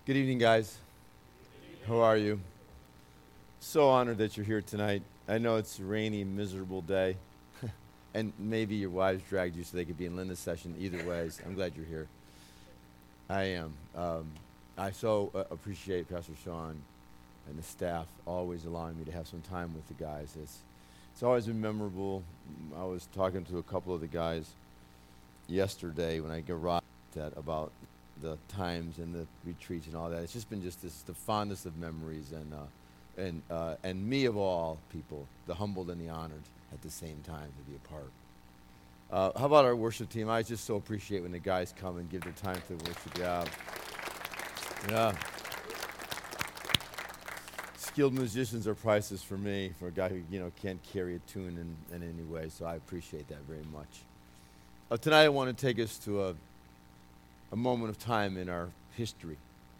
Good evening, guys. How are you? So honored that you're here tonight. I know it's a rainy, miserable day, and maybe your wives dragged you so they could be in Linda's session. Either ways, I'm glad you're here. I am. I so appreciate Pastor Sean and the staff always allowing me to have some time with the guys. It's always been memorable. I was talking to a couple of the guys yesterday when I arrived about the times and the retreats and all that. It's just been the fondest of memories and me of all people, the humbled and the honored at the same time to be a part. How about our worship team? I just so appreciate when the guys come and give their time to worship. Yeah. Skilled musicians are priceless for me, for a guy who can't carry a tune in any way. So I appreciate that very much. Tonight I want to take us to a moment of time in our history.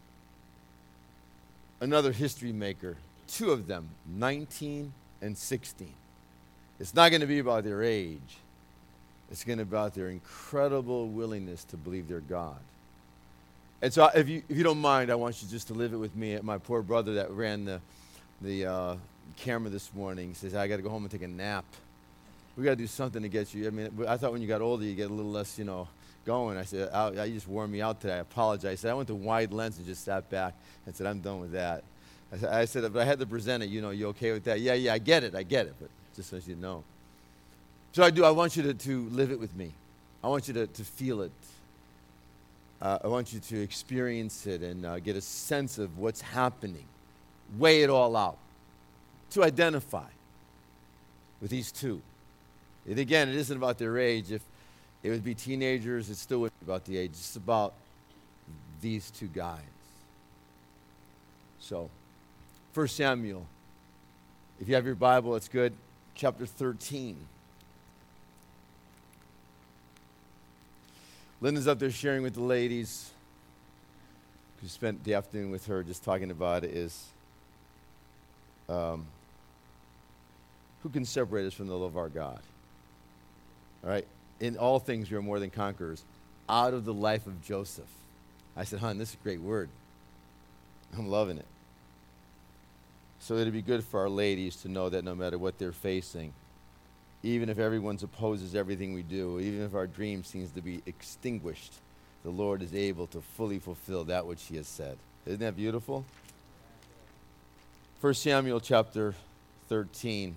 Another history maker, two of them, 19 and 16. It's not going to be about their age. It's going to be about their incredible willingness to believe their God. And so if you don't mind, I want you just to live it with me. My poor brother that ran the camera this morning says, I got to go home and take a nap. We got to do something to get you. I mean, I thought when you got older, you get a little less, going. I said, you just wore me out today. I apologize. I said, I went to wide lens and just sat back and said, I'm done with that. I said, but I had to present it. You okay with that? Yeah, I get it, but just so you know. So I want you to live it with me. I want you to feel it. I want you to experience it and get a sense of what's happening. Weigh it all out. To identify with these two. And again, it isn't about their age. If it would be teenagers, it still wouldn't be about the age. It's about these two guys. So, 1 Samuel, if you have your Bible, it's good. Chapter 13. Linda's up there sharing with the ladies. We spent the afternoon with her just talking about it is who can separate us from the love of our God? All right? In all things we are more than conquerors, out of the life of Joseph. I said, hon, this is a great word. I'm loving it. So it'd be good for our ladies to know that no matter what they're facing, even if everyone opposes everything we do, even if our dream seems to be extinguished, the Lord is able to fully fulfill that which he has said. Isn't that beautiful? 1 Samuel chapter 13.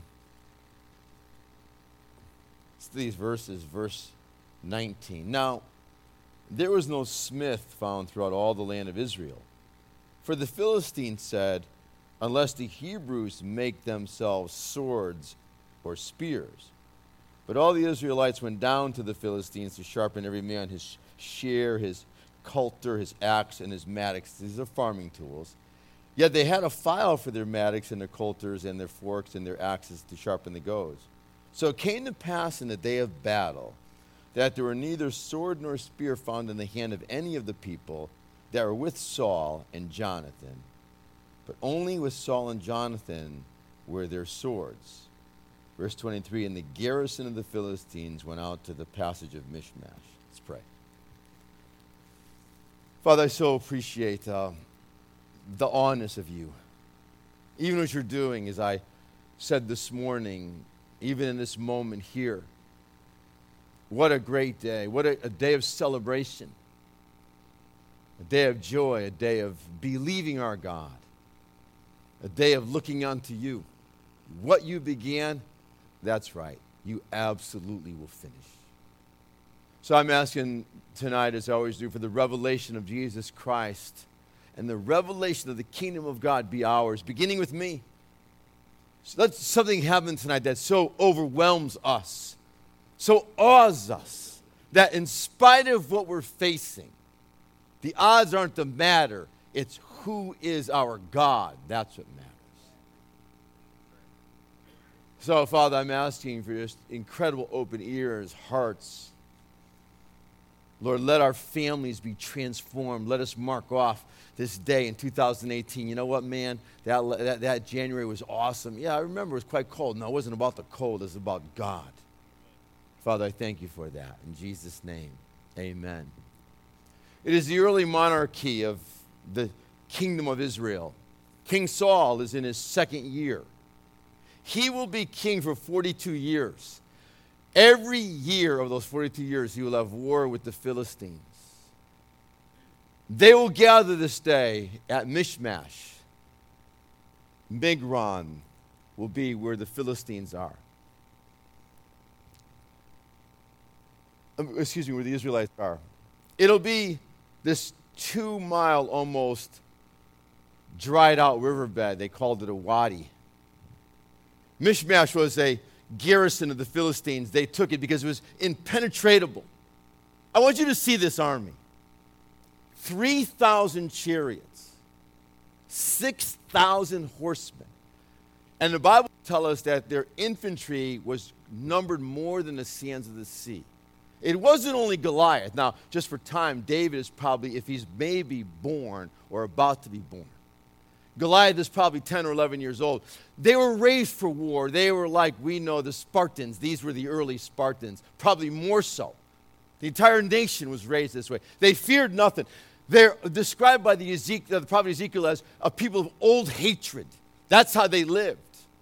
These verses, verse 19. Now, there was no smith found throughout all the land of Israel. For the Philistines said, unless the Hebrews make themselves swords or spears. But all the Israelites went down to the Philistines to sharpen every man his shear, his coulter, his axe, and his mattocks. These are farming tools. Yet they had a file for their mattocks and their coulters and their forks and their axes to sharpen the goads. So it came to pass in the day of battle that there were neither sword nor spear found in the hand of any of the people that were with Saul and Jonathan, but only with Saul and Jonathan were their swords. Verse 23, and the garrison of the Philistines went out to the passage of Michmash. Let's pray. Father, I so appreciate the awness of you. Even what you're doing, as I said this morning, even in this moment here. What a great day. What a day of celebration. A day of joy, a day of believing our God. A day of looking unto you. What you began, that's right. You absolutely will finish. So I'm asking tonight, as I always do, for the revelation of Jesus Christ and the revelation of the kingdom of God be ours, beginning with me. So let something happen tonight that so overwhelms us, so awes us, that in spite of what we're facing, the odds aren't the matter. It's who is our God. That's what matters. So, Father, I'm asking for just incredible open ears, hearts. Lord, let our families be transformed. Let us mark off this day in 2018. You know what, man? That January was awesome. Yeah, I remember it was quite cold. No, it wasn't about the cold. It was about God. Father, I thank you for that. In Jesus' name, amen. It is the early monarchy of the kingdom of Israel. King Saul is in his second year. He will be king for 42 years. Every year of those 42 years, he will have war with the Philistines. They will gather this day at Mishmash. Migron will be where the Philistines are. Where the Israelites are. It'll be this 2-mile almost dried out riverbed. They called it a wadi. Mishmash was a garrison of the Philistines. They took it because it was impenetrable. I want you to see this army. 3,000 chariots, 6,000 horsemen. And the Bible tells us that their infantry was numbered more than the sands of the sea. It wasn't only Goliath. Now, just for time, David is probably, if he's maybe born or about to be born. Goliath is probably 10 or 11 years old. They were raised for war. They were like, we know, the Spartans. These were the early Spartans, probably more so. The entire nation was raised this way. They feared nothing. They're described by the prophet Ezekiel as a people of old hatred. That's how they lived.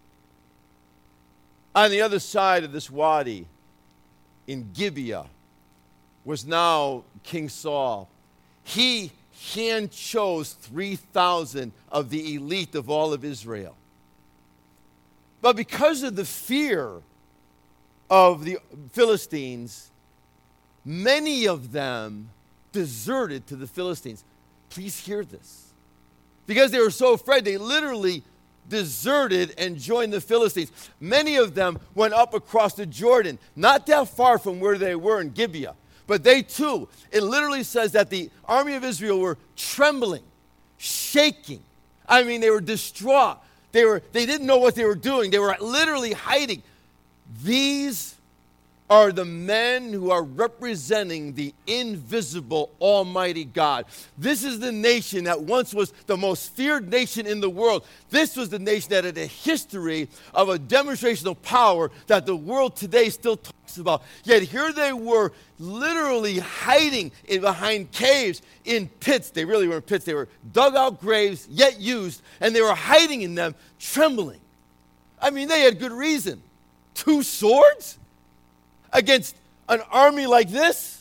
On the other side of this wadi, in Gibeah, was now King Saul. He hand chose 3,000 of the elite of all of Israel. But because of the fear of the Philistines, many of them deserted to the Philistines. Please hear this. Because they were so afraid, they literally deserted and joined the Philistines. Many of them went up across the Jordan, not that far from where they were in Gibeah. But they too, it literally says that the army of Israel were trembling, shaking. I mean, they were distraught. They didn't know what they were doing. They were literally hiding. These are the men who are representing the invisible Almighty God. This is the nation that once was the most feared nation in the world. This was the nation that had a history of a demonstration of power that the world today still talks about. Yet here they were literally hiding behind caves, in pits. They really were in pits. They were dug out graves, yet used, and they were hiding in them, trembling. I mean, they had good reason. 2 swords? Against an army like this?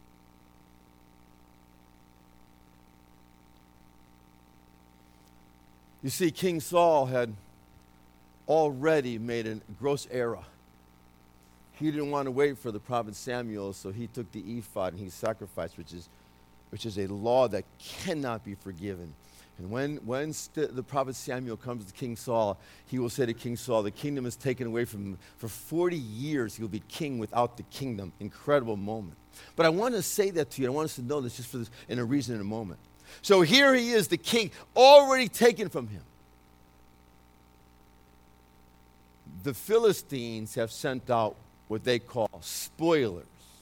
You see, King Saul had already made a gross error. He didn't want to wait for the prophet Samuel, so he took the ephod and he sacrificed, which is a law that cannot be forgiven. And when the prophet Samuel comes to King Saul, he will say to King Saul, the kingdom is taken away from him. For 40 years, he will be king without the kingdom. Incredible moment. But I want to say that to you. I want us to know this just for this in a reason in a moment. So here he is, the king, already taken from him. The Philistines have sent out what they call spoilers.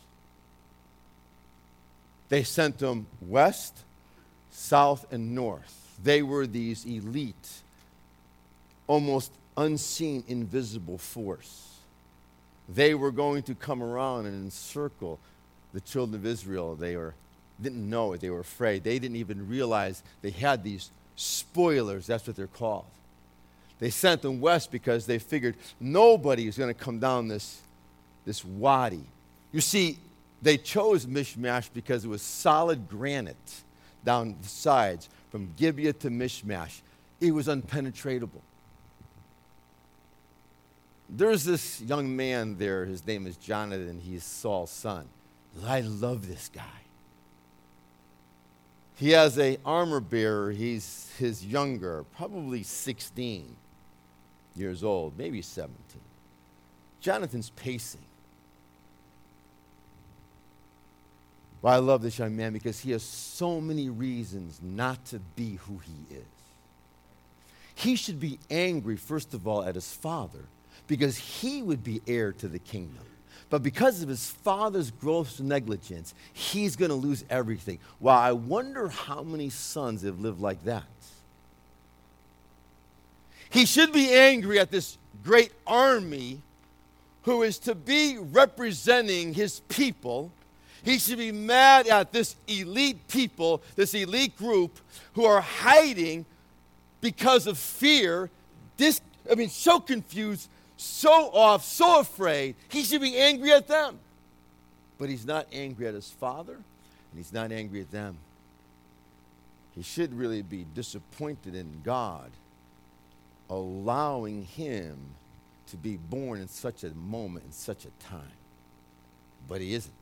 They sent them west, south, and north. They were these elite, almost unseen, invisible force. They were going to come around and encircle the children of Israel. They didn't know it. They were afraid. They didn't even realize they had these spoilers. That's what they're called. They sent them west because they figured nobody is going to come down this wadi. You see, they chose Mishmash because it was solid granite down the sides from Gibeah to Mishmash. It was unpenetratable. There's this young man there. His name is Jonathan. He's Saul's son. I love this guy. He has an armor bearer. He's his younger, probably 16 years old, maybe 17. Jonathan's pacing. Well, I love this young man because he has so many reasons not to be who he is. He should be angry, first of all, at his father because he would be heir to the kingdom. But because of his father's gross negligence, he's going to lose everything. Well, I wonder how many sons have lived like that. He should be angry at this great army who is to be representing his people. He should be mad at this elite people, this elite group who are hiding because of fear. So confused, so off, so afraid. He should be angry at them. But he's not angry at his father, and he's not angry at them. He should really be disappointed in God allowing him to be born in such a moment, in such a time. But he isn't.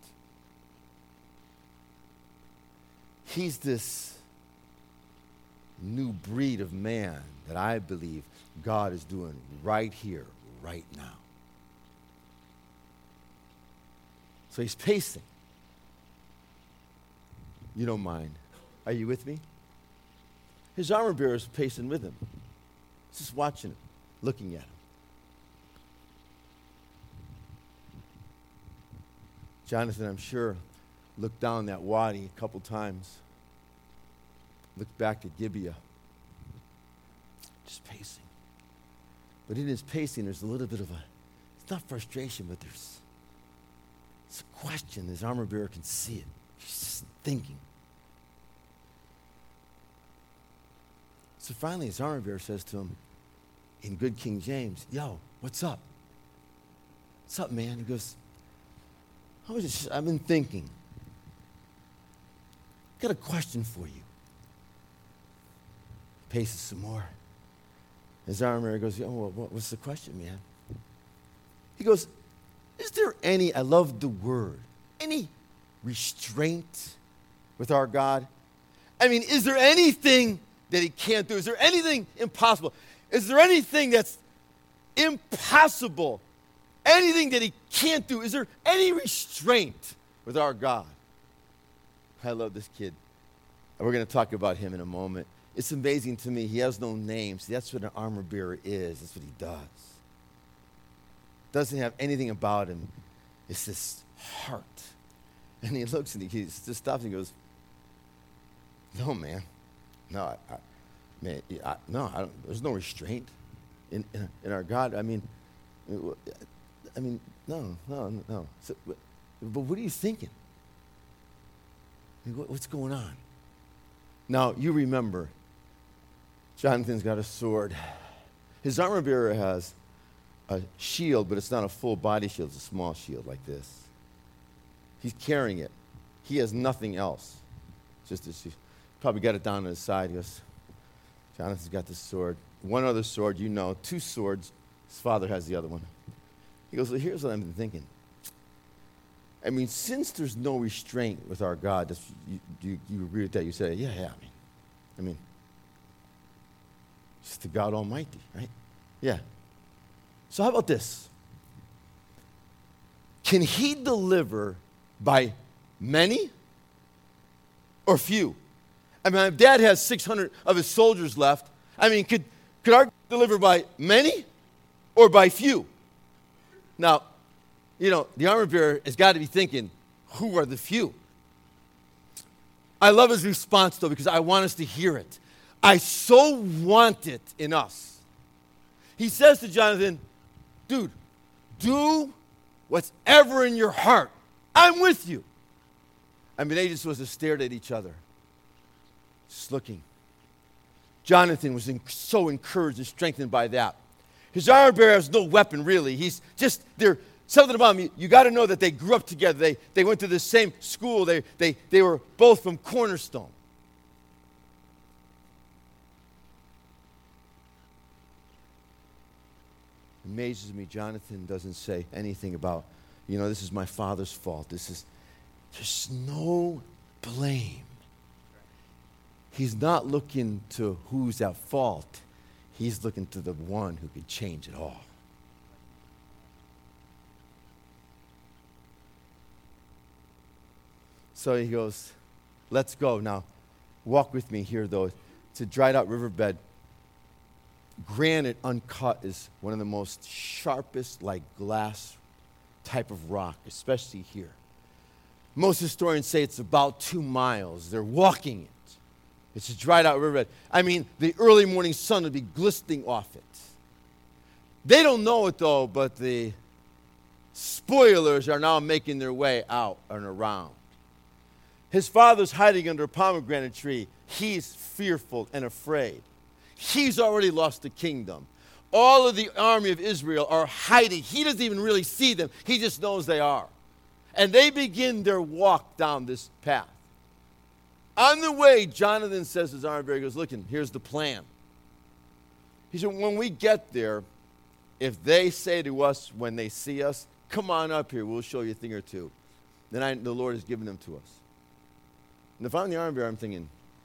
He's this new breed of man that I believe God is doing right here, right now. So he's pacing. You don't mind. Are you with me? His armor bearer is pacing with him. Just watching him, looking at him. Jonathan, I'm sure, looked down that wadi a couple times. Looked back at Gibeah. Just pacing. But in his pacing, there's a little bit of it's not frustration, but it's a question. His armor bearer can see it. He's just thinking. So finally, his armor bearer says to him, in good King James, "Yo, what's up? What's up, man?" He goes, "I've been thinking. Got a question for you." He paces some more. His armor bearer goes, what's the question, man? He goes, is there any, I love the word, any restraint with our God? I mean, is there anything that he can't do? Is there anything impossible? Is there anything that's impossible? Anything that he can't do? Is there any restraint with our God? I love this kid. And we're going to talk about him in a moment. It's amazing to me. He has no name. See, that's what an armor bearer is. That's what he does. Doesn't have anything about him. It's this heart. And he looks and he just stops and he goes, "No, man. No, no, I don't, there's no restraint in our God. I mean, no. So, but what are you thinking? I mean, what's going on?" Now, you remember, Jonathan's got a sword. His armor bearer has a shield, but it's not a full body shield. It's a small shield like this. He's carrying it. He has nothing else. Just this. Probably got it down on his side. He goes, Jonathan's got this sword. One other sword, 2 swords. His father has the other one. He goes, well, here's what I've been thinking. I mean, since there's no restraint with our God, you agree with that? You say, yeah. I mean, it's the God Almighty, right? Yeah. So how about this? Can he deliver by many or few? I mean, my dad has 600 of his soldiers left. I mean, could our God deliver by many or by few? Now, the armor bearer has got to be thinking, who are the few? I love his response, though, because I want us to hear it. I so want it in us. He says to Jonathan, dude, do what's ever in your heart. I'm with you. I mean, they just was stared at each other, just looking. Jonathan was so encouraged and strengthened by that. His armor bearer has no weapon, really. He's just there. Something about him, you got to know that they grew up together. They went to the same school. They were both from Cornerstone. Amazes me, Jonathan doesn't say anything about, this is my father's fault. There's no blame. He's not looking to who's at fault. He's looking to the one who could change it all. So he goes, let's go. Now, walk with me here, though. It's a dried-out riverbed. Granite uncut is one of the most sharpest, like glass type of rock, especially here. Most historians say it's about 2 miles. They're walking it. It's a dried-out riverbed. I mean, the early morning sun would be glistening off it. They don't know it, though, but the spoilers are now making their way out and around. His father's hiding under a pomegranate tree. He's fearful and afraid. He's already lost the kingdom. All of the army of Israel are hiding. He doesn't even really see them. He just knows they are. And they begin their walk down this path. On the way, Jonathan says to his armor bearer, he goes, look, here's the plan. He said, when we get there, if they say to us when they see us, come on up here, we'll show you a thing or two, then the Lord has given them to us. And if I'm the armor bearer, I'm thinking,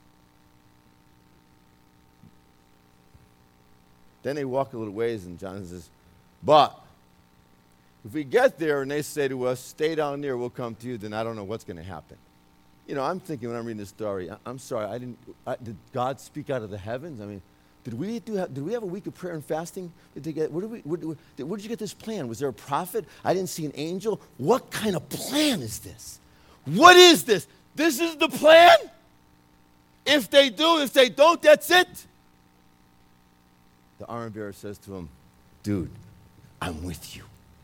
then they walk a little ways, and Jonathan says, but if we get there and they say to us, stay down there, we'll come to you, then I don't know what's going to happen. You know, I'm thinking when I'm reading this story, I'm sorry, did God speak out of the heavens? I mean, did we have a week of prayer and fasting? Where did you get this plan? Was there a prophet? I didn't see an angel. What kind of plan is this? What is this? This is the plan? If they do, if they don't, that's it. The armor bearer says to him, dude, I'm with you.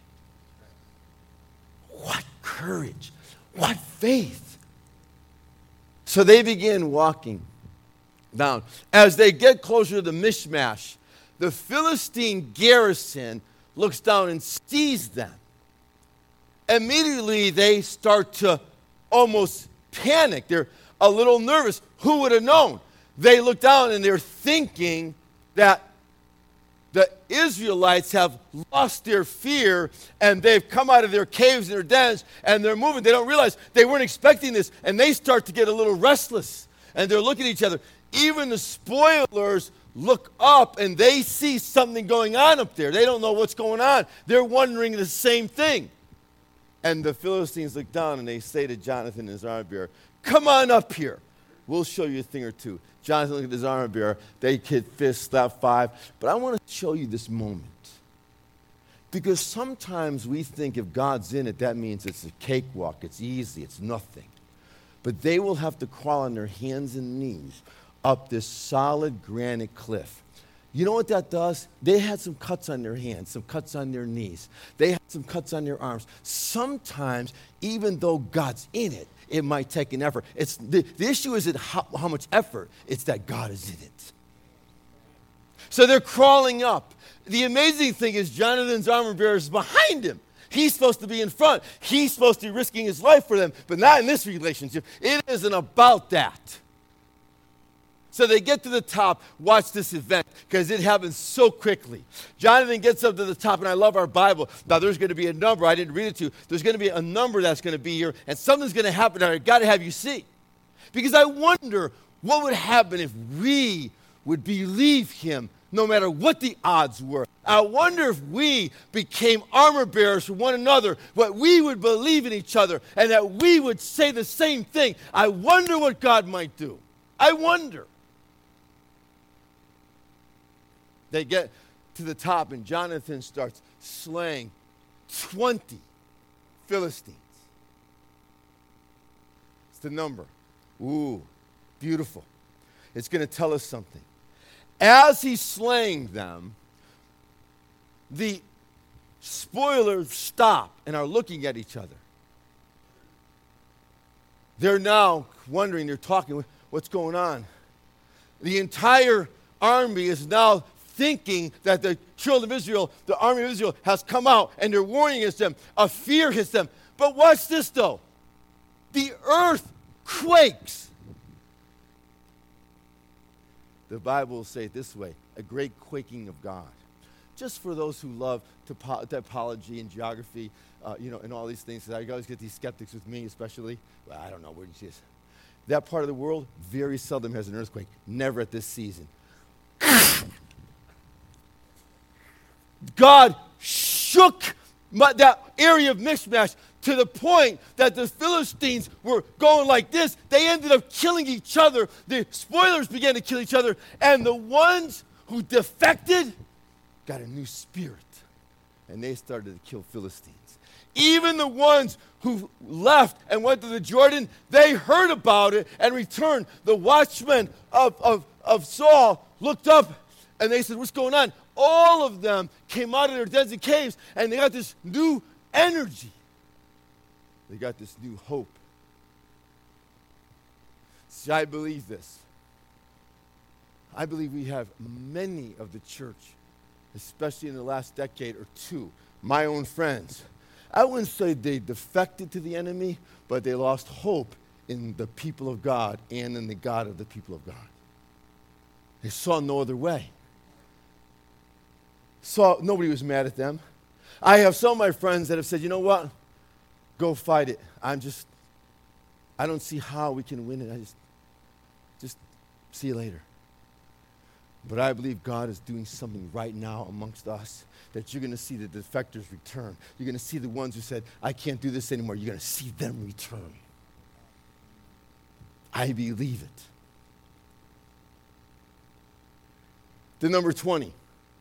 What courage. What faith. So they begin walking down. As they get closer to the Michmash, the Philistine garrison looks down and sees them. Immediately they start to almost panic. They're a little nervous. Who would have known? They look down and they're thinking that the Israelites have lost their fear and they've come out of their caves and their dens and they're moving. They don't realize they weren't expecting this, and they start to get a little restless and they're looking at each other. Even the spoilers look up and they see something going on up there. They don't know what's going on. They're wondering the same thing. And the Philistines look down and they say to Jonathan and his armor bearer, come on up here. We'll show you a thing or two. Jonathan looked at his armor bearer. They hit fist, slap five. But I want to show you this moment. Because sometimes we think if God's in it, that means it's a cakewalk. It's easy. It's nothing. But they will have to crawl on their hands and knees up this solid granite cliff. You know what that does? They had some cuts on their hands, some cuts on their knees. They had some cuts on their arms. Sometimes, even though God's in it, it might take an effort. The issue isn't how much effort, it's that God is in it. So they're crawling up. The amazing thing is Jonathan's armor bearer is behind him. He's supposed to be in front. He's supposed to be risking his life for them, but not in this relationship. It isn't about that. So they get to the top. Watch this event because it happens so quickly. Jonathan gets up to the top, and I love our Bible. Now, there's going to be a number. I didn't read it to you. There's going to be a number that's going to be here, and something's going to happen that I've got to have you see. Because I wonder what would happen if we would believe him no matter what the odds were. I wonder if we became armor bearers for one another, what we would believe in each other, and that we would say the same thing. I wonder what God might do. I wonder. They get to the top, and Jonathan starts slaying 20 Philistines. It's the number. Ooh, beautiful. It's going to tell us something. As he's slaying them, the spoilers stop and are looking at each other. They're now wondering, they're talking, what's going on? The entire army is now thinking that the children of Israel, the army of Israel, has come out and they're warring against them. A fear hits them. But watch this, though. The earth quakes. The Bible will say it this way, a great quaking of God. Just for those who love typology and geography, and all these things. I always get these skeptics with me, especially. Well, I don't know where she is. That part of the world very seldom has an earthquake. Never at this season. God shook that area of Michmash to the point that the Philistines were going like this. They ended up killing each other. The spoilers began to kill each other. And the ones who defected got a new spirit. And they started to kill Philistines. Even the ones who left and went to the Jordan, they heard about it and returned. The watchmen of Saul looked up and they said, what's going on? All of them came out of their dens and caves, and they got this new energy. They got this new hope. See, I believe this. I believe we have many of the church, especially in the last decade or two, my own friends. I wouldn't say they defected to the enemy, but they lost hope in the people of God and in the God of the people of God. They saw no other way. Nobody was mad at them. I have some of my friends that have said, you know what? Go fight it. I don't see how we can win it. Just see you later. But I believe God is doing something right now amongst us, that you're going to see the defectors return. You're going to see the ones who said, I can't do this anymore. You're going to see them return. I believe it. The number 20.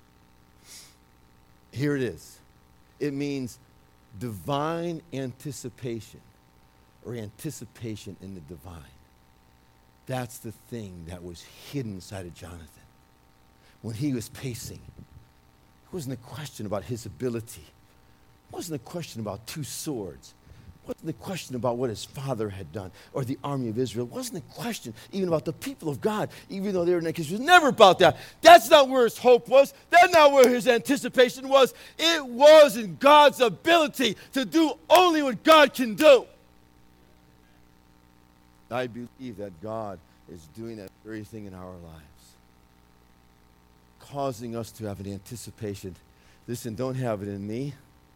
Here it is. It means divine anticipation, or anticipation in the divine. That's the thing that was hidden inside of Jonathan. When he was pacing, it wasn't a question about his ability. It wasn't a question about 2 swords. It wasn't a question about what his father had done or the army of Israel. It wasn't a question even about the people of God, even though they were naked. It was never about that. That's not where his hope was. That's not where his anticipation was. It was in God's ability to do only what God can do. I believe that God is doing that very thing in our lives, causing us to have an anticipation. Listen, don't have it in me,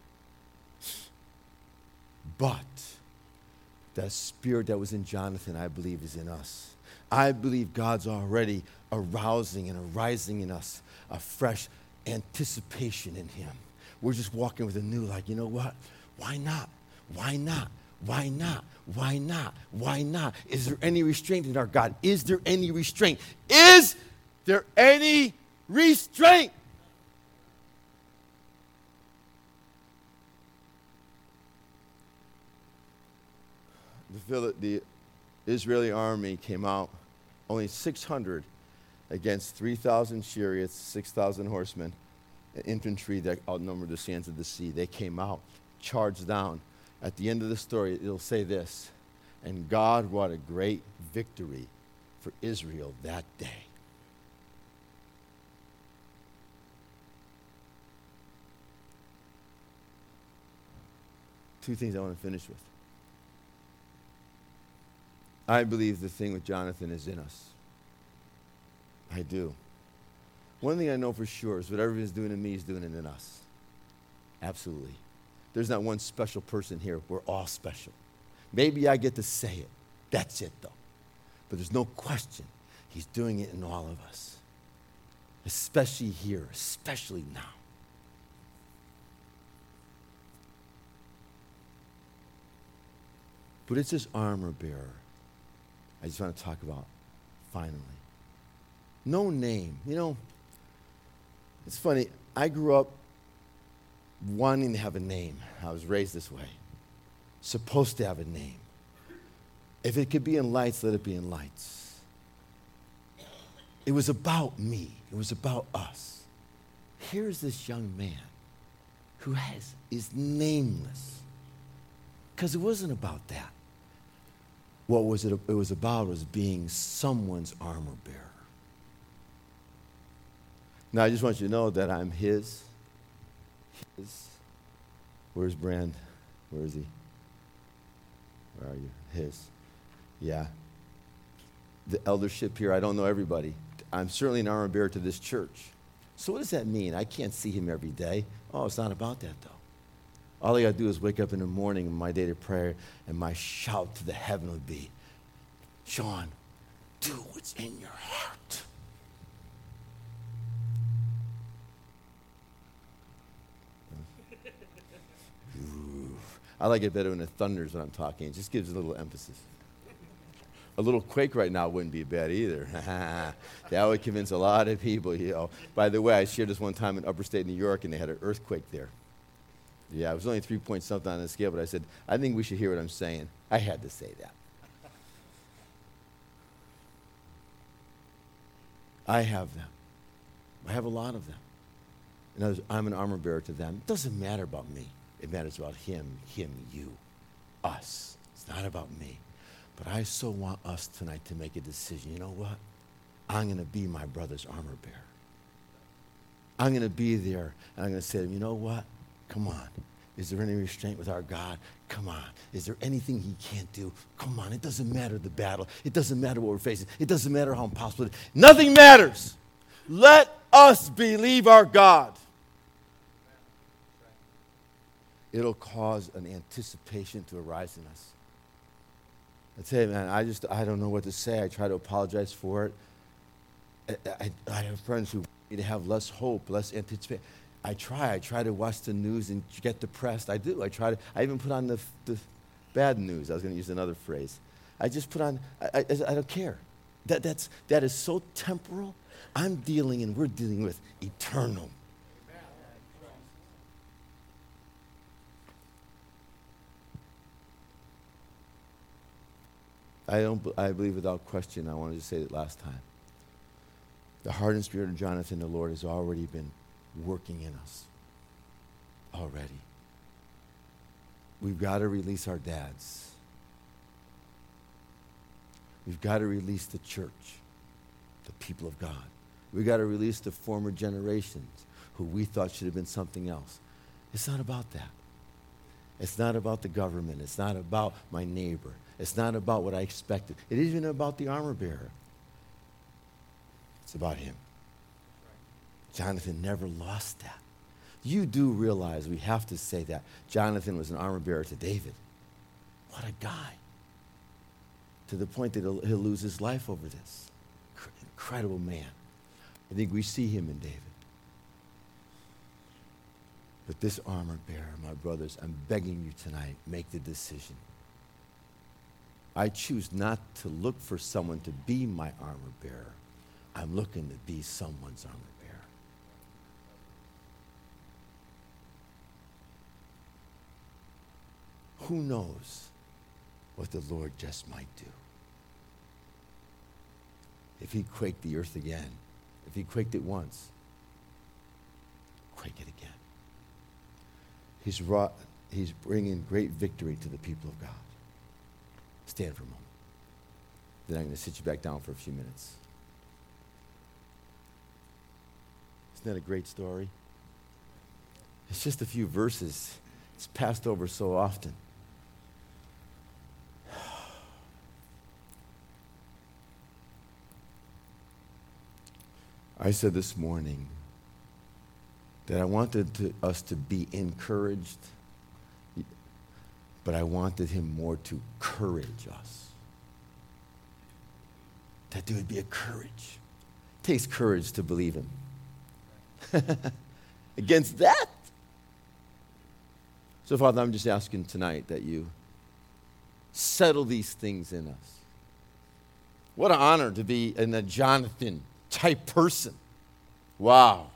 but that spirit that was in Jonathan, I believe, is in us. I believe God's already arousing and arising in us a fresh anticipation in him. We're just walking with a new, like, you know what? Why not? Why not? Why not? Why not? Why not? Is there any restraint in our God? Is there any restraint? Is there any restraint? The Israeli army came out, only 600 against 3,000 chariots, 6,000 horsemen, and infantry that outnumbered the sands of the sea. They came out, charged down. At the end of the story, it'll say this, and God wrought a great victory for Israel that day. Two things I want to finish with. I believe the thing with Jonathan is in us. I do. One thing I know for sure is whatever he's doing in me, he's doing it in us. Absolutely. There's not one special person here. We're all special. Maybe I get to say it. That's it, though. But there's no question he's doing it in all of us. Especially here, especially now. But it's this armor bearer I just want to talk about finally. No name. You know, it's funny. I grew up wanting to have a name. I was raised this way. Supposed to have a name. If it could be in lights, let it be in lights. It was about me. It was about us. Here's this young man who is nameless. Because it wasn't about that. What was it was about was being someone's armor bearer. Now, I just want you to know that I'm his. Where's Brand? Where is he? Where are you? His. Yeah. The eldership here, I don't know everybody. I'm certainly an armor bearer to this church. So what does that mean? I can't see him every day. Oh, it's not about that, though. All I got to do is wake up in the morning in my day of prayer, and my shout to the heaven would be, Sean, do what's in your heart. I like it better when it thunders when I'm talking. It just gives a little emphasis. A little quake right now wouldn't be bad either. That would convince a lot of people. You know. By the way, I shared this one time in upstate New York, and they had an earthquake there. Yeah, it was only 3 point something on the scale, but I said, I think we should hear what I'm saying. I had to say that. I have them. I have a lot of them. And I'm an armor bearer to them. It doesn't matter about me. It matters about him, you, us. It's not about me. But I so want us tonight to make a decision. You know what? I'm going to be my brother's armor bearer. I'm going to be there, and I'm going to say to him, you know what? Come on. Is there any restraint with our God? Come on. Is there anything he can't do? Come on. It doesn't matter the battle. It doesn't matter what we're facing. It doesn't matter how impossible it is. Nothing matters. Let us believe our God. It'll cause an anticipation to arise in us. I tell you, man, I don't know what to say. I try to apologize for it. I have friends who want me to have less hope, less anticipation. I try to watch the news and get depressed. I do. I even put on the bad news. I was going to use another phrase. I just put on, I don't care. That is so temporal. We're dealing with eternal. I believe without question, I wanted to say it last time. The heart and spirit of Jonathan, the Lord, has already been working in us. Already. We've got to release our dads. We've got to release the church, the people of God. We've got to release the former generations who we thought should have been something else. It's not about that. It's not about the government. It's not about my neighbor. It's not about what I expected. It isn't even about the armor bearer. It's about him. Jonathan never lost that. You do realize, we have to say that, Jonathan was an armor bearer to David. What a guy. To the point that he'll lose his life over this. Incredible man. I think we see him in David. But this armor bearer, my brothers, I'm begging you tonight, make the decision. I choose not to look for someone to be my armor bearer. I'm looking to be someone's armor bearer. Who knows what the Lord just might do? If he quaked the earth again, if he quaked it once, quake it again. He's bringing great victory to the people of God. Stand for a moment. Then I'm going to sit you back down for a few minutes. Isn't that a great story? It's just a few verses. It's passed over so often. I said this morning that I wanted us to be encouraged, but I wanted him more to courage us. That there would be a courage. It takes courage to believe him. Against that. So, Father, I'm just asking tonight that you settle these things in us. What an honor to be in a Jonathan type person. Wow.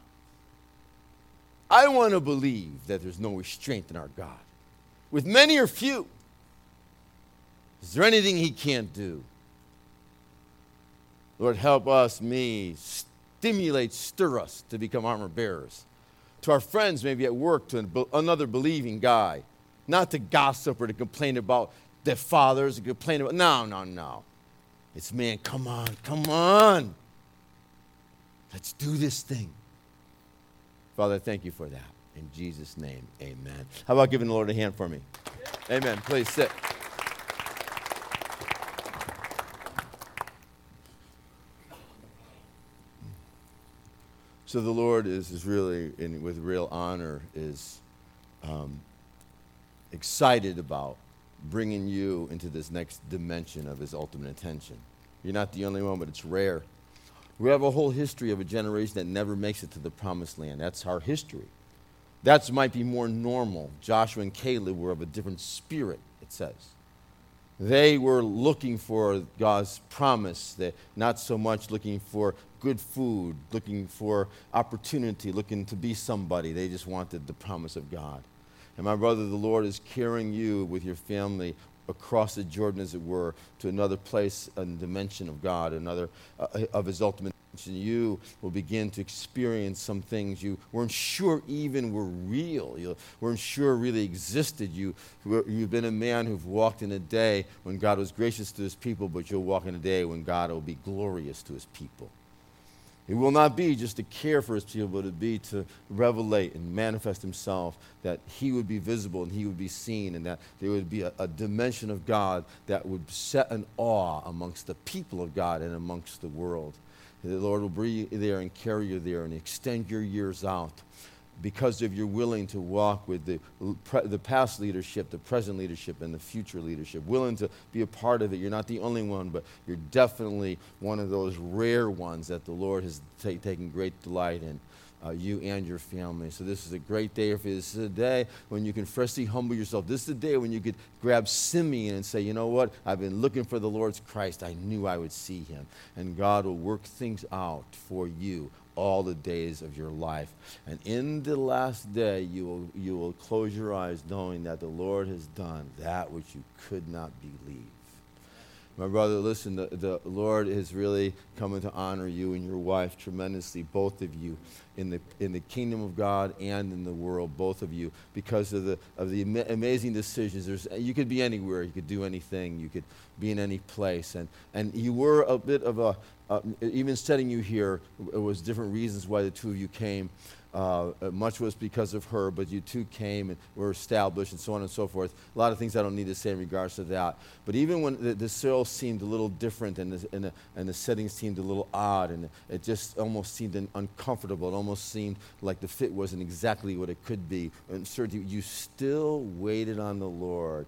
I want to believe that there's no restraint in our God. With many or few, is there anything he can't do? Lord, help us, stir us to become armor bearers. To our friends, maybe at work, to another believing guy. Not to gossip or to complain about their fathers, to complain about, no. It's, man, come on. Let's do this thing. Father, thank you for that. In Jesus' name, amen. How about giving the Lord a hand for me? Amen. Please sit. So the Lord is really, with real honor, is excited about bringing you into this next dimension of his ultimate attention. You're not the only one, but it's rare. We have a whole history of a generation that never makes it to the promised land. That's our history. That might be more normal. Joshua and Caleb were of a different spirit, it says. They were looking for God's promise, not so much looking for good food, looking for opportunity, looking to be somebody. They just wanted the promise of God. And my brother, the Lord is carrying you with your family across the Jordan, as it were, to another place and dimension of God, another of his ultimate And you will begin to experience some things you weren't sure even were real. You weren't sure really existed. You've been a man who've walked in a day when God was gracious to his people, but you'll walk in a day when God will be glorious to his people. It will not be just to care for his people, but it be to revelate and manifest himself, that he would be visible and he would be seen, and that there would be a dimension of God that would set an awe amongst the people of God and amongst the world. The Lord will bring you there and carry you there and extend your years out because of your willing to walk with the past leadership, the present leadership, and the future leadership. Willing to be a part of it. You're not the only one, but you're definitely one of those rare ones that the Lord has taken great delight in, you and your family. So this is a great day for you. This is a day when you can freshly humble yourself. This is a day when you could grab Simeon and say, you know what? I've been looking for the Lord's Christ. I knew I would see him. And God will work things out for you all the days of your life. And in the last day, you will close your eyes knowing that the Lord has done that which you could not believe. My brother, listen, the Lord is really coming to honor you and your wife tremendously, both of you, in the kingdom of God and in the world, both of you, because of the amazing decisions. You could be anywhere, you could do anything, you could be in any place, and you were a bit of even setting you here, it was different reasons why the two of you came. Much was because of her, but you two came and were established and so on and so forth. A lot of things I don't need to say in regards to that. But even when the soil seemed a little different and the setting seemed a little odd, and it just almost seemed uncomfortable, it almost seemed like the fit wasn't exactly what it could be. And certainly you still waited on the Lord.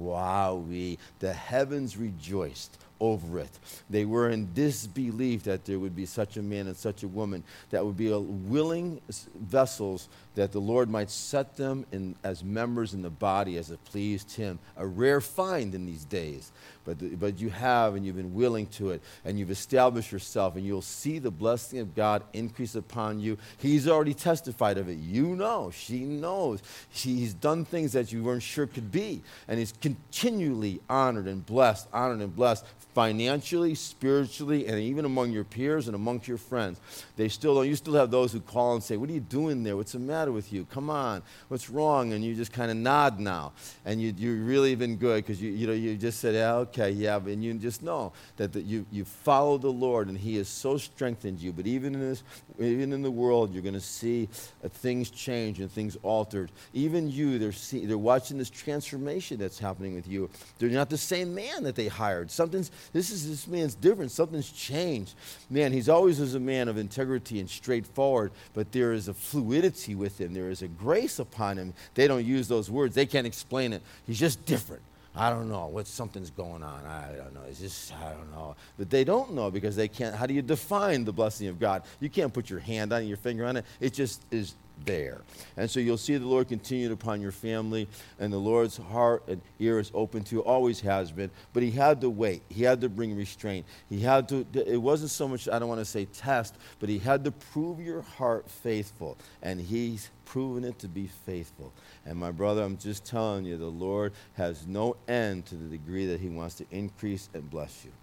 Wowee. The heavens rejoiced over it. They were in disbelief that there would be such a man and such a woman that would be willing vessels that the Lord might set them in as members in the body as it pleased him. A rare find in these days. But you have, and you've been willing to it, and you've established yourself, and you'll see the blessing of God increase upon you. He's already testified of it. You know, she knows. He's done things that you weren't sure could be, and he's continually honored and blessed financially, spiritually, and even among your peers and amongst your friends. You still have those who call and say, what are you doing there? What's the matter with you? Come on, what's wrong? And you just kind of nod now. And you've really been good because you just said, yeah, okay, yeah, and you just know that you follow the Lord, and he has so strengthened you. But even in the world, you're going to see things change and things altered. Even you, they're watching this transformation that's happening with you. They're not the same man that they hired. This man's different. Something's changed. Man, he's always was a man of integrity and straightforward, but there is a fluidity with him. There is a grace upon him. They don't use those words. They can't explain it. He's just different. I don't know. Something's going on. I don't know. I don't know. But they don't know because they can't. How do you define the blessing of God? You can't put your hand on it, your finger on it. It just is there. And so you'll see the Lord continued upon your family, and the Lord's heart and ear is open to you, always has been. But he had to wait. He had to bring restraint. It wasn't so much, I don't want to say test, but he had to prove your heart faithful. And he's proven it to be faithful. And my brother, I'm just telling you, the Lord has no end to the degree that he wants to increase and bless you.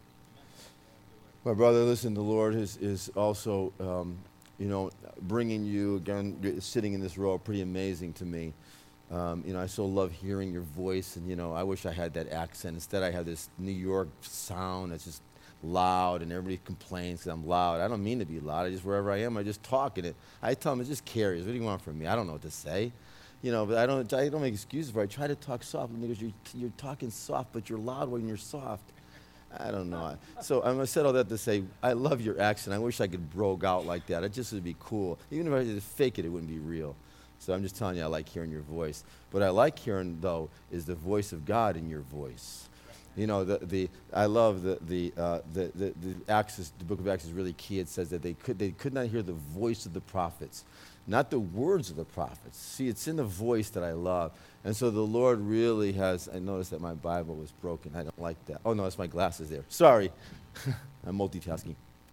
My brother, listen, the Lord is also bringing you, again, sitting in this row, pretty amazing to me. I so love hearing your voice, and, I wish I had that accent. Instead, I have this New York sound that's just loud, and everybody complains that I'm loud. I don't mean to be loud. Wherever I am, I just talk, and I tell them, it just carries. What do you want from me? I don't know what to say. But I don't make excuses for it. I try to talk soft, because you're talking soft, but you're loud when you're soft. I don't know. So I said all that to say, I love your accent. I wish I could brogue out like that. It just would be cool. Even if I just fake it, it wouldn't be real. So I'm just telling you, I like hearing your voice. What I like hearing, though, is the voice of God in your voice. I love the Acts. The book of Acts is really key. It says that they could not hear the voice of the prophets, not the words of the prophets. See, it's in the voice that I love. And so the Lord really has, I noticed that my Bible was broken. I don't like that. Oh, no, it's my glasses there. Sorry. I'm multitasking.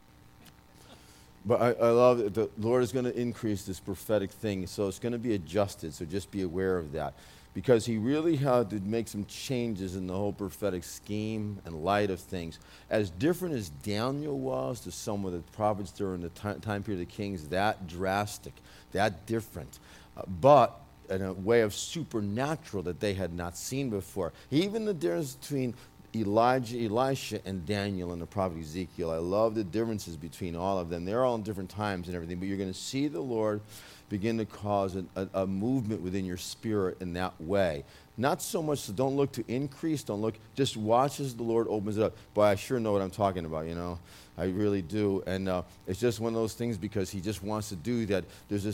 But I love that the Lord is going to increase this prophetic thing, so it's going to be adjusted, so just be aware of that. because he really had to make some changes in the whole prophetic scheme and light of things. As different as Daniel was to some of the prophets during the time period of the kings, that drastic, that different, but in a way of supernatural that they had not seen before. Even the difference between Elijah, Elisha, and Daniel and the prophet Ezekiel. I love the differences between all of them. They're all in different times and everything, but you're going to see the Lord begin to cause a movement within your spirit in that way. Not so much, so don't look to increase, don't look, just watch as the Lord opens it up. Boy, I sure know what I'm talking about, you know. I really do. And it's just one of those things because he just wants to do that.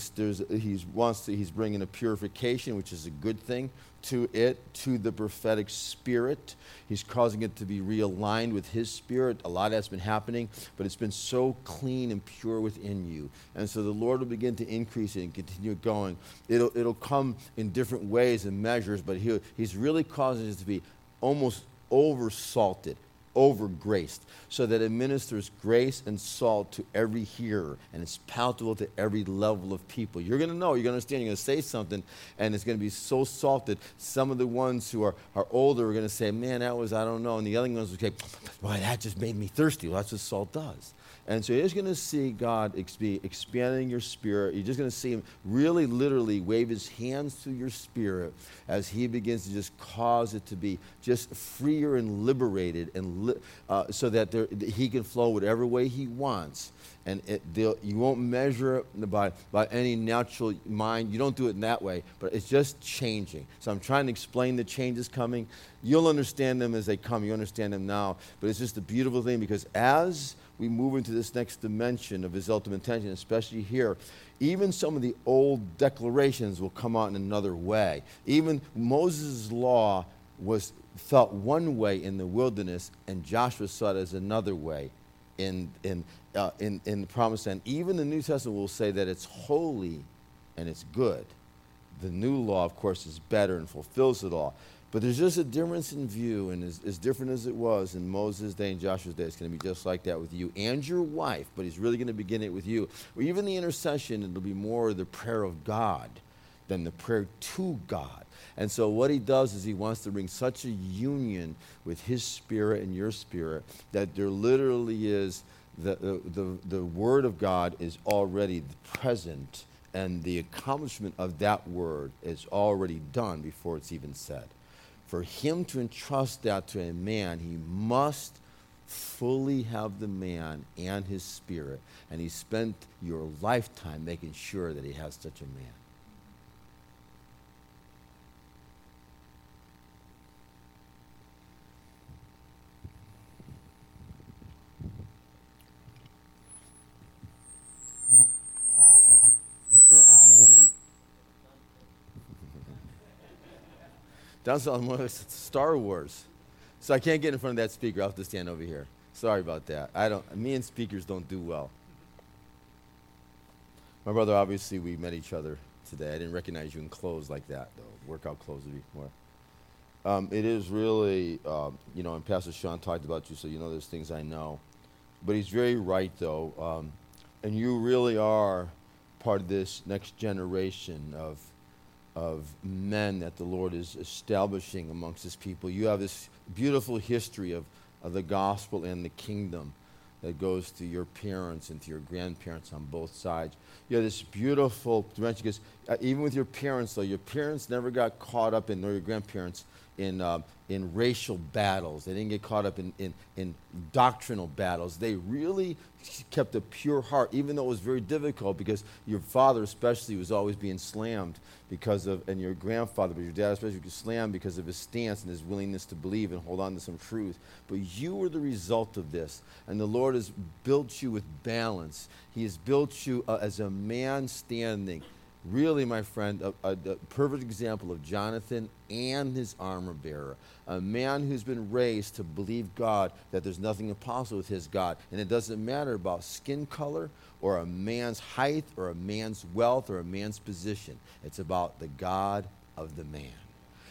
He's bringing a purification, which is a good thing, to the prophetic spirit. He's causing it to be realigned with his spirit. A lot of that's been happening, but it's been so clean and pure within you. And so the Lord will begin to increase it and continue going. It'll come in different ways and measures, but he's really causing it to be almost over-salted, over-graced, so that it ministers grace and salt to every hearer, and it's palatable to every level of people. You're going to know, you're going to understand, you're going to say something, and it's going to be so salted. Some of the ones who are older are going to say, man, that was, I don't know, and the other ones will say, boy, that just made me thirsty. Well, that's what salt does. And so you're just going to see God expanding your spirit. You're just going to see him really literally wave his hands through your spirit as he begins to just cause it to be just freer and liberated, and so that he can flow whatever way he wants. And you won't measure it by any natural mind. You don't do it in that way, but it's just changing. So I'm trying to explain the changes coming. You'll understand them as they come. You understand them now. But it's just a beautiful thing, because as we move into this next dimension of his ultimate intention, especially here, even some of the old declarations will come out in another way. Even Moses' law was felt one way in the wilderness, and Joshua saw it as another way in the promised land. Even the New Testament will say that it's holy and it's good. The new law, of course, is better and fulfills it all. But there's just a difference in view, and as different as it was in Moses' day and Joshua's day, it's going to be just like that with you and your wife, but he's really going to begin it with you. Or even the intercession, it'll be more the prayer of God than the prayer to God. And so what he does is he wants to bring such a union with his spirit and your spirit that there literally is the word of God is already present, and the accomplishment of that word is already done before it's even said. For him to entrust that to a man, he must fully have the man and his spirit. And he spent your lifetime making sure that he has such a man. That sounds more like Star Wars. So I can't get in front of that speaker. I'll have to stand over here. Sorry about that. Me and speakers don't do well. My brother, obviously, we met each other today. I didn't recognize you in clothes like that, though. Workout clothes would be more. It is really, and Pastor Sean talked about you, so you know there's things I know. But he's very right, though. And you really are part of this next generation of men that the Lord is establishing amongst his people. You have this beautiful history of the gospel and the kingdom that goes to your parents and to your grandparents on both sides. You have this beautiful dimension, because even with your parents, though, your parents never got caught up in, nor your grandparents, in racial battles. They didn't get caught up in doctrinal battles. They really kept a pure heart, even though it was very difficult, because your father especially was always being slammed and your grandfather, but your dad especially was slammed because of his stance and his willingness to believe and hold on to some truth. But you were the result of this, and the Lord has built you with balance. He has built you as a man standing. Really, my friend, a perfect example of Jonathan and his armor bearer. A man who's been raised to believe God, that there's nothing impossible with his God. And it doesn't matter about skin color or a man's height or a man's wealth or a man's position. It's about the God of the man.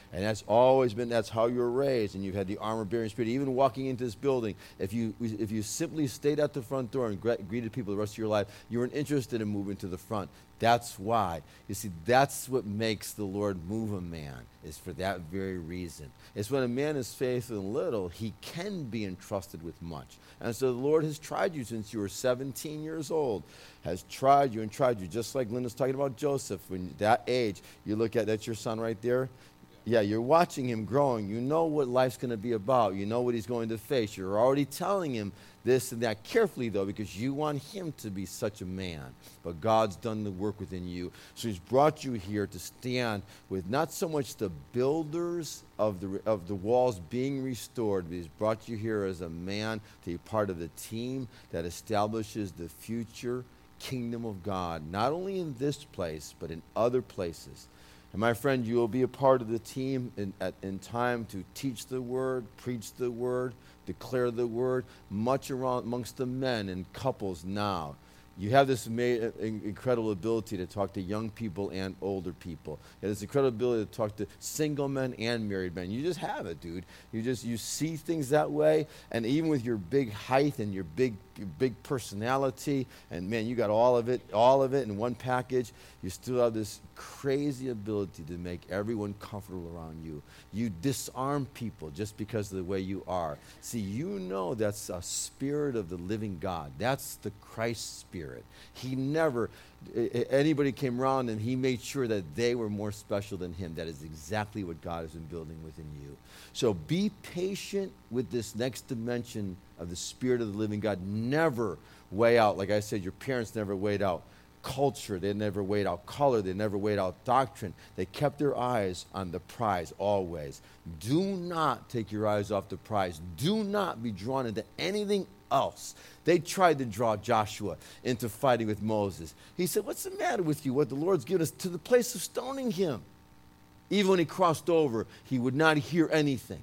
And that's always been, that's how you were raised, and you've had the armor-bearing spirit. Even walking into this building, if you simply stayed at the front door and greeted people the rest of your life, you weren't interested in moving to the front. That's why. You see, that's what makes the Lord move a man, is for that very reason. It's when a man is faithful in little, he can be entrusted with much. And so the Lord has tried you since you were 17 years old, has tried you and tried you, just like Linda's talking about Joseph. When that age, you look at, that's your son right there. Yeah, you're watching him growing. You know what life's going to be about. You know what he's going to face. You're already telling him this and that carefully, though, because you want him to be such a man. But God's done the work within you. So he's brought you here to stand with not so much the builders of the walls being restored, but he's brought you here as a man to be part of the team that establishes the future kingdom of God, not only in this place, but in other places. And my friend, you will be a part of the team in time to teach the word, preach the word, declare the word, much around amongst the men and couples now. You have this incredible ability to talk to young people and older people. You have this incredible ability to talk to single men and married men. You just have it, dude. You see things that way, and even with your big height and your big personality, and man, you got all of it in one package. You still have this crazy ability to make everyone comfortable around you. You disarm people just because of the way you are. See, you know that's a spirit of the living God. That's the Christ spirit. He never, anybody came around and he made sure that they were more special than him. That is exactly what God has been building within you. So be patient with this next dimension of the spirit of the living God. Never weigh out, like I said, your parents never weighed out culture, they never weighed out color, they never weighed out doctrine. They kept their eyes on the prize always. Do not take your eyes off the prize. Do not be drawn into anything else. They tried to draw Joshua into fighting with Moses. He said, "What's the matter with you? What the Lord's given us," to the place of stoning him. Even when he crossed over, he would not hear anything.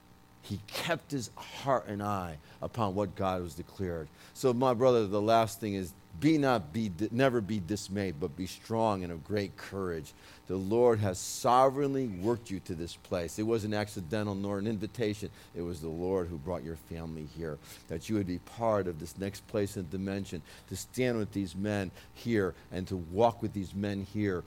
He kept his heart and eye upon what God was declared. So my brother, the last thing is, never be dismayed, but be strong and of great courage. The Lord has sovereignly worked you to this place. It wasn't accidental nor an invitation. It was the Lord who brought your family here, that you would be part of this next place and dimension, to stand with these men here and to walk with these men here.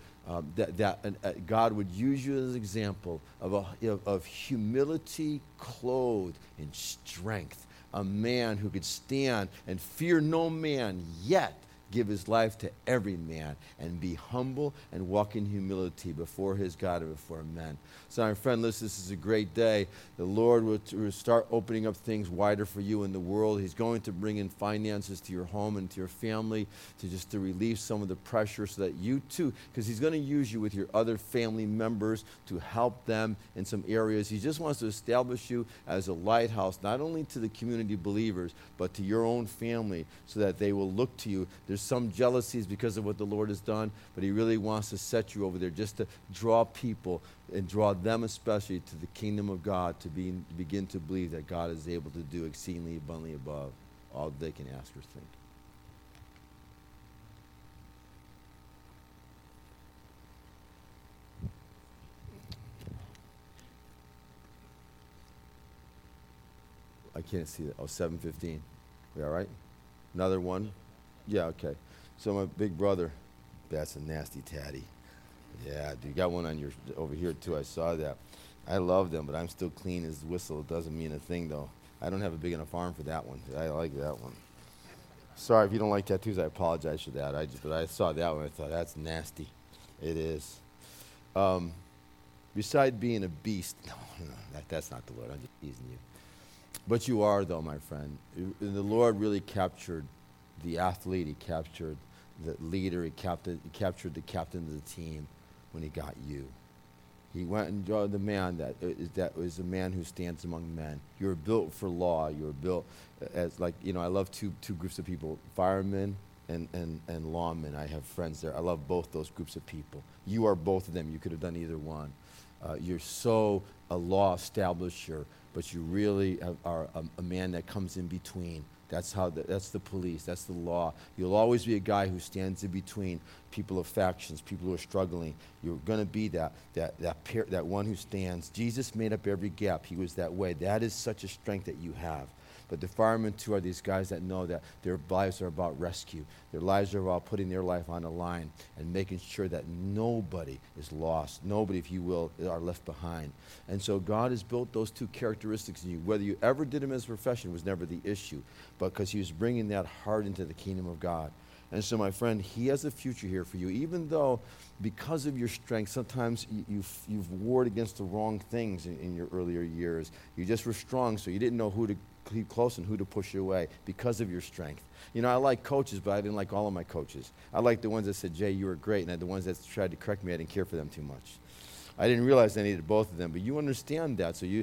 God would use you as an example of humility clothed in strength. A man who could stand and fear no man, yet give his life to every man, and be humble and walk in humility before his God and before men. So, my friend, listen, this is a great day. The Lord will start opening up things wider for you in the world. He's going to bring in finances to your home and to your family to relieve some of the pressure, so that you too, because he's going to use you with your other family members to help them in some areas. He just wants to establish you as a lighthouse, not only to the community believers, but to your own family, so that they will look to you. There's some jealousies because of what the Lord has done, but he really wants to set you over there just to draw people and draw them especially to the kingdom of God, to begin to believe that God is able to do exceedingly abundantly above all they can ask or think. I can't see that. Oh, 7:15. We all right? Another one? Yeah, okay. So my big brother, that's a nasty tatty. Yeah, dude, you got one on your over here too. I saw that. I love them, but I'm still clean as whistle. It doesn't mean a thing though. I don't have a big enough arm for that one. I like that one. Sorry if you don't like tattoos. I apologize for that. But I saw that one. I thought that's nasty. It is. Beside being a beast, no, that's not the Lord. I'm just teasing you. But you are, though, my friend. The Lord really captured the athlete. He captured the leader. He captured the captain of the team when he got you. He went and draw the man that was a man who stands among men. You were built for law. You were built as, like, I love two groups of people, firemen and lawmen. I have friends there. I love both those groups of people. You are both of them. You could have done either one. You're so a law establisher, but you really are a man that comes in between That's that's the police. That's the law. You'll always be a guy who stands in between people of factions, people who are struggling. You're going to be that one who stands. Jesus made up every gap. He was that way. That is such a strength that you have. But the firemen, too, are these guys that know that their lives are about rescue. Their lives are about putting their life on the line and making sure that nobody is lost. Nobody, if you will, are left behind. And so God has built those two characteristics in you. Whether you ever did them as a profession was never the issue, but because he was bringing that heart into the kingdom of God. And so, my friend, he has a future here for you, even though because of your strength, sometimes you've warred against the wrong things in your earlier years. You just were strong, so you didn't know who to keep close and who to push away because of your strength. You know, I like coaches, but I didn't like all of my coaches. I liked the ones that said, Jay, you were great, and the ones that tried to correct me, I didn't care for them too much. I didn't realize I needed both of them, but you understand that. So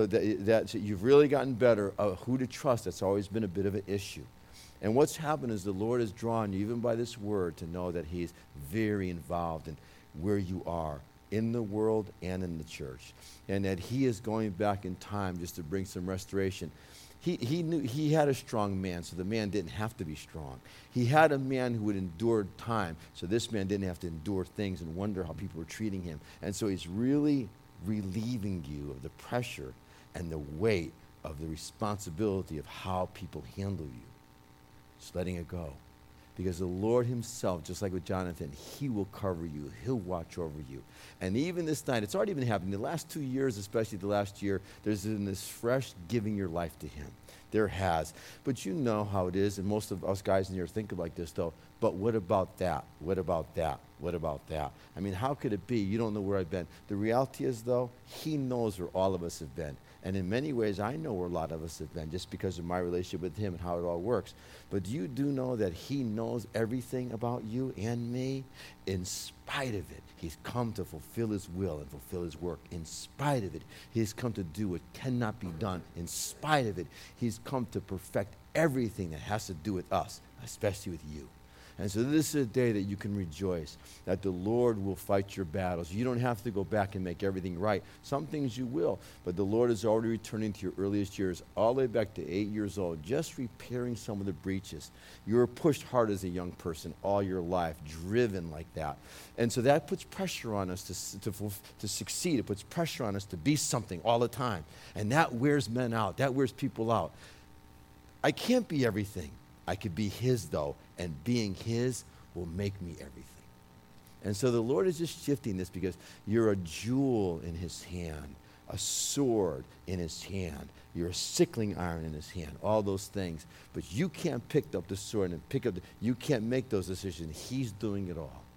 you've really gotten better at who to trust. That's always been a bit of an issue. And what's happened is the Lord has drawn you, even by this word, to know that he's very involved in where you are in the world and in the church, and that he is going back in time just to bring some restoration. He knew he had a strong man, so the man didn't have to be strong. He had a man who would endure time, so this man didn't have to endure things and wonder how people were treating him. And so he's really relieving you of the pressure and the weight of the responsibility of how people handle you. Just letting it go. Because the Lord himself, just like with Jonathan, he will cover you. He'll watch over you. And even this night, it's already been happening. The last 2 years, especially the last year, there's been this fresh giving your life to him. There has. But you know how it is, and most of us guys in here think like this, though. But what about that? What about that? What about that? I mean, how could it be? You don't know where I've been. The reality is, though, he knows where all of us have been. And in many ways, I know where a lot of us have been just because of my relationship with him and how it all works. But you do know that he knows everything about you and me. In spite of it, he's come to fulfill his will and fulfill his work. In spite of it, he's come to do what cannot be done. In spite of it, he's come to perfect everything that has to do with us, especially with you. And so this is a day that you can rejoice, that the Lord will fight your battles. You don't have to go back and make everything right. Some things you will, but the Lord is already returning to your earliest years, all the way back to 8 years old, just repairing some of the breaches. You were pushed hard as a young person all your life, driven like that. And so that puts pressure on us to succeed. It puts pressure on us to be something all the time. And that wears men out. That wears people out. I can't be everything. I could be his, though, and being his will make me everything. And so the Lord is just shifting this because you're a jewel in his hand, a sword in his hand, you're a sickling iron in his hand, all those things. But you can't pick up the sword and you can't make those decisions. He's doing it all.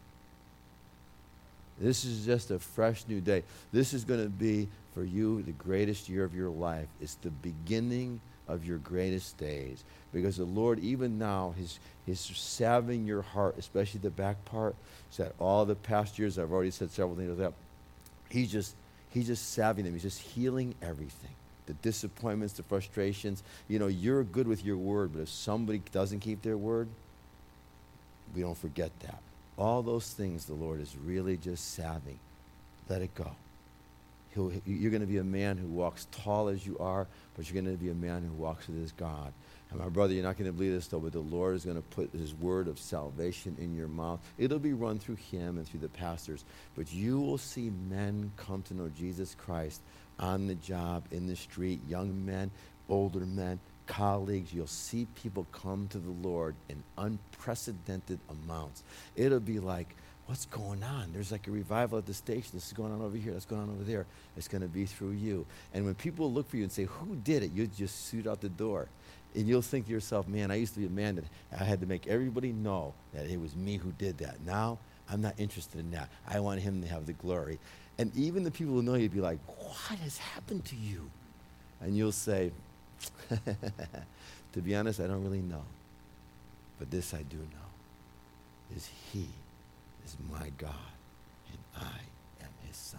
This is just a fresh new day. This is going to be, for you, the greatest year of your life. It's the beginning of your greatest days. Because the Lord, even now, He's salving your heart, especially the back part, so that all the past years, I've already said several things like that, He's just salving them. He's just healing everything. The disappointments, the frustrations. You know, you're good with your word, but if somebody doesn't keep their word, we don't forget that. All those things the Lord is really just salving. Let it go. You're going to be a man who walks tall as you are, but you're going to be a man who walks with his God. And my brother, you're not going to believe this, though, but the Lord is going to put his word of salvation in your mouth. It'll be run through him and through the pastors, but you will see men come to know Jesus Christ on the job, in the street, young men, older men, colleagues. You'll see people come to the Lord in unprecedented amounts. It'll be like, what's going on? There's like a revival at the station. This is going on over here. That's going on over there. It's going to be through you. And when people look for you and say, who did it? You just shoot out the door. And you'll think to yourself, man, I used to be a man that I had to make everybody know that it was me who did that. Now, I'm not interested in that. I want him to have the glory. And even the people who know you would be like, what has happened to you? And you'll say, to be honest, I don't really know. But this I do know, is he is my God, and I am his son.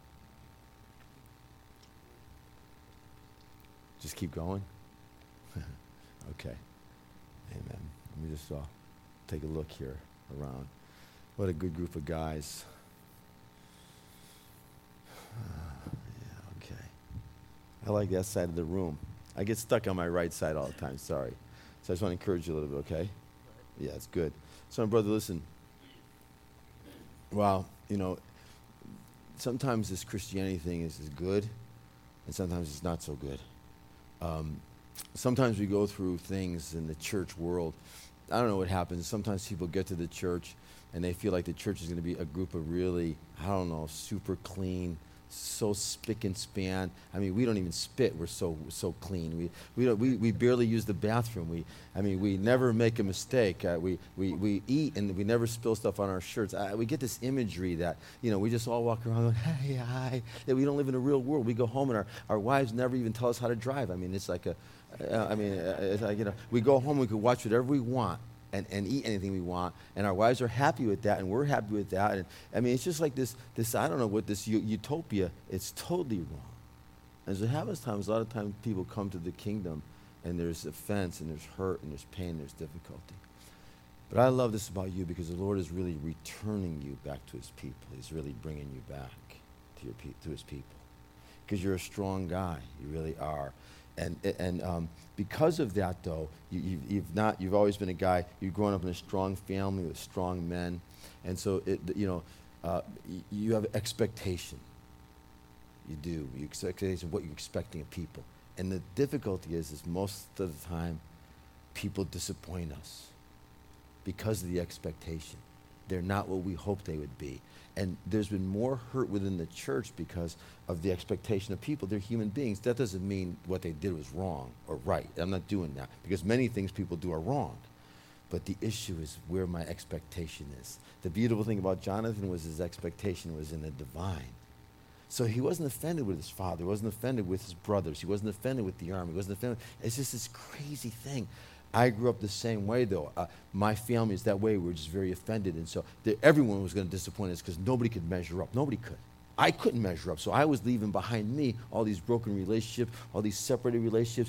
Just keep going. Okay. Amen. Let me just take a look here around. What a good group of guys. Yeah, okay. I like that side of the room. I get stuck on my right side all the time, sorry. So I just want to encourage you a little bit, okay? Yeah, it's good. So, my brother, listen. Well, sometimes this Christianity thing is good, and sometimes it's not so good. Sometimes we go through things in the church world. I don't know what happens. Sometimes people get to the church and they feel like the church is going to be a group of really, I don't know, super clean, so spick and span. I mean, we don't even spit. We're so clean. We barely use the bathroom. We never make a mistake. We eat and we never spill stuff on our shirts. We get this imagery that we just all walk around going, hey, hi. That we don't live in a real world. We go home and our wives never even tell us how to drive. I mean, it's like it's like we go home. We can watch whatever we want. And eat anything we want, and our wives are happy with that, and we're happy with that. And I mean, it's just like this I don't know what this utopia. It's totally wrong. As it happens, a lot of times people come to the kingdom, and there's offense, and there's hurt, and there's pain, and there's difficulty. But I love this about you because the Lord is really returning you back to His people. He's really bringing you back to His people, because you're a strong guy. You really are. And because of that, though, you've always been a guy. You've grown up in a strong family with strong men, and so you have expectation. You do. You expectation of what you're expecting of people, and the difficulty is most of the time, people disappoint us because of the expectation. They're not what we hoped they would be. And there's been more hurt within the church because of the expectation of people. They're human beings. That doesn't mean what they did was wrong or right. I'm not doing that, because many things people do are wrong. But the issue is where my expectation is. The beautiful thing about Jonathan was his expectation was in the divine. So he wasn't offended with his father. He wasn't offended with his brothers. He wasn't offended with the army. He wasn't offended. It's just this crazy thing. I grew up the same way, though. My family is that way. We're just very offended. And so everyone was going to disappoint us because nobody could measure up. Nobody could. I couldn't measure up. So I was leaving behind me all these broken relationships, all these separated relationships.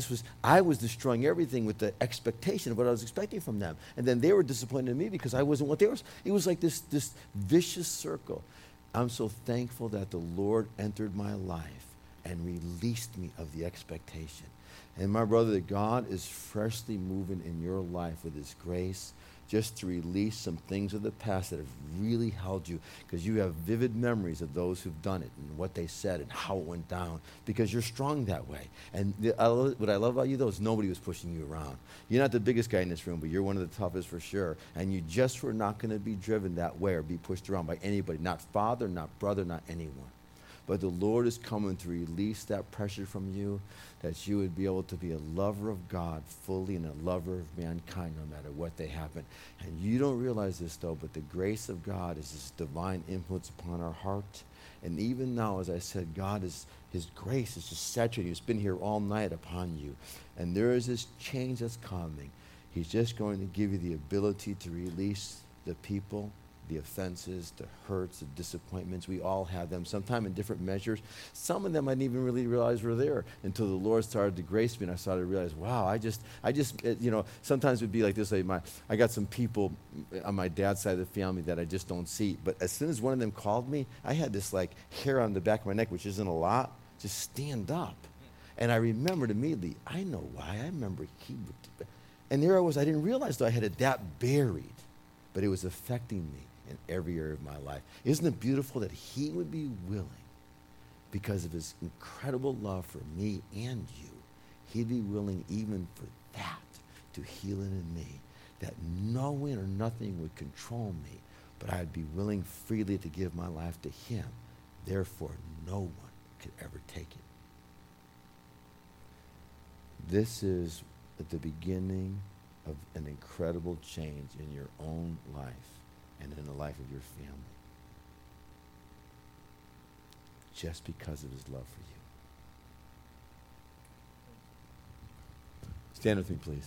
I was destroying everything with the expectation of what I was expecting from them. And then they were disappointed in me because I wasn't what they were. It was like this vicious circle. I'm so thankful that the Lord entered my life and released me of the expectation. And my brother, that God is freshly moving in your life with His grace, just to release some things of the past that have really held you, because you have vivid memories of those who've done it and what they said and how it went down, because you're strong that way. And what I love about you, though, is nobody was pushing you around. You're not the biggest guy in this room, but you're one of the toughest for sure. And you just were not going to be driven that way or be pushed around by anybody, not father, not brother, not anyone. But the Lord is coming to release that pressure from you, that you would be able to be a lover of God fully and a lover of mankind no matter what they happen. And you don't realize this, though, but the grace of God is this divine influence upon our heart. And even now, as I said, His grace is just saturating. It's been here all night upon you. And there is this change that's coming. He's just going to give you the ability to release the people, the offenses, the hurts, the disappointments. We all have them, sometimes in different measures. Some of them I didn't even really realize were there until the Lord started to grace me, and I started to realize, wow, I just sometimes it would be like this. I got some people on my dad's side of the family that I just don't see. But as soon as one of them called me, I had this like hair on the back of my neck, which isn't a lot, just stand up. And I remembered immediately, I know why. I remember and there I was. I didn't realize, though, I had it that buried, but it was affecting me in every area of my life. Isn't it beautiful that He would be willing, because of His incredible love for me and you, He'd be willing even for that to heal it in me, that no one or nothing would control me, but I'd be willing freely to give my life to Him. Therefore, no one could ever take it. This is at the beginning of an incredible change in your own life and in the life of your family, just because of His love for you. Stand with me, please.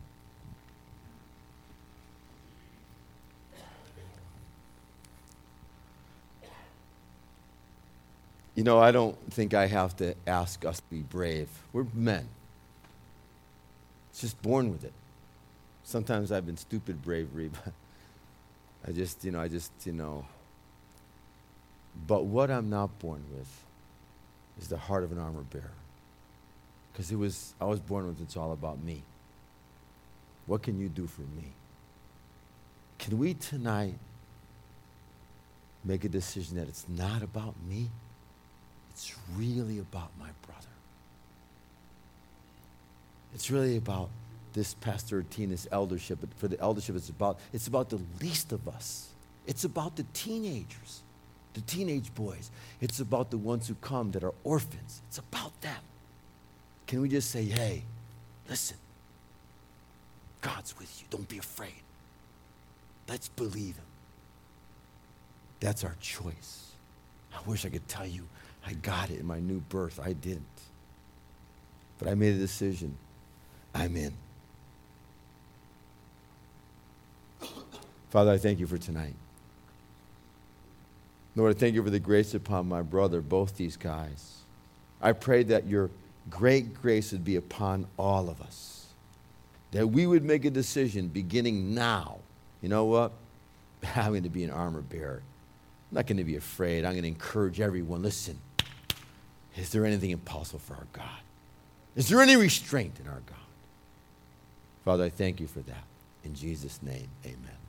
I don't think I have to ask us to be brave. We're men. It's just born with it. Sometimes I've been stupid bravery, but But what I'm not born with is the heart of an armor bearer. Because I was born with it's all about me. What can you do for me? Can we tonight make a decision that it's not about me? It's really about my brother. It's really about this pastoral team, this eldership. But for the eldership, it's about the least of us. It's about the teenagers, the teenage boys. It's about the ones who come that are orphans. It's about them. Can we just say, hey, listen, God's with you. Don't be afraid. Let's believe him. That's our choice. I wish I could tell you I got it in my new birth. I didn't. But I made a decision. I'm in. Father, I thank you for tonight. Lord, I thank you for the grace upon my brother, both these guys. I pray that your great grace would be upon all of us, that we would make a decision beginning now. You know what? I'm going to be an armor bearer. I'm not going to be afraid. I'm going to encourage everyone. Listen, is there anything impossible for our God? Is there any restraint in our God? Father, I thank you for that. In Jesus' name, amen.